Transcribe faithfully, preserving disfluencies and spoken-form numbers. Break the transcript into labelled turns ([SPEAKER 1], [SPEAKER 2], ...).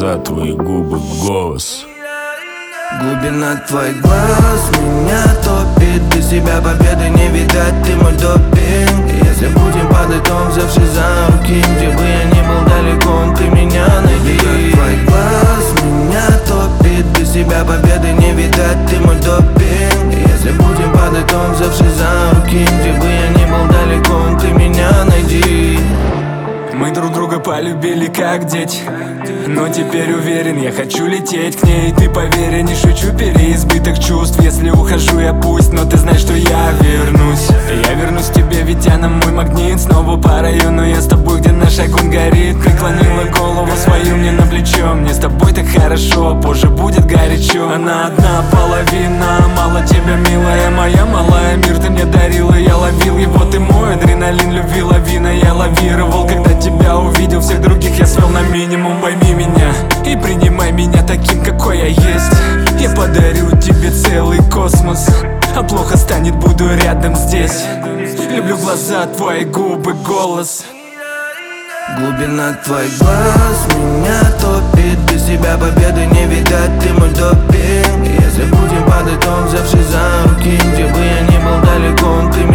[SPEAKER 1] глаза, твои губы, голос.
[SPEAKER 2] Глубина твоих глаз меня топит. Без тебя победы не видать, ты мой допинг. Если будем падать, то взявшись за руки, где бы я ни был далеко, ты меня найди. Глубина твоих глаз меня топит. Без тебя победы не видать, ты мой допинг. Если будем падать, то взявшись за руки, где бы я ни был далеко, ты меня найди.
[SPEAKER 3] Мы друг друга полюбили как дети, но теперь уверен, я хочу лететь к ней. Ты поверь, я не шучу, переизбыток чувств. Если ухожу я пусть, но ты знаешь, что я вернусь. Я вернусь к тебе, ведь она мой магнит. Снова по району я с тобой, где наш огонь горит. Преклонила голову свою мне на плечо. Мне с тобой так хорошо, позже будет горячо. Она одна половина, мало тебя, милая моя малая. Мир ты мне дарила, я ловил его, ты мой адреналин, любви лавина. Я лавировал, когда тебя увидел, всех других я свел на минимум. Пойми меня и принимай меня таким, какой я есть. Я подарю тебе целый космос, а плохо станет, буду рядом здесь. Люблю глаза, твои губы, голос.
[SPEAKER 2] Глубина твоих глаз меня топит. Без тебя победы не видать, ты мой допинг. Если будем падать, то взявшись за руки, где бы я ни был далеко, ты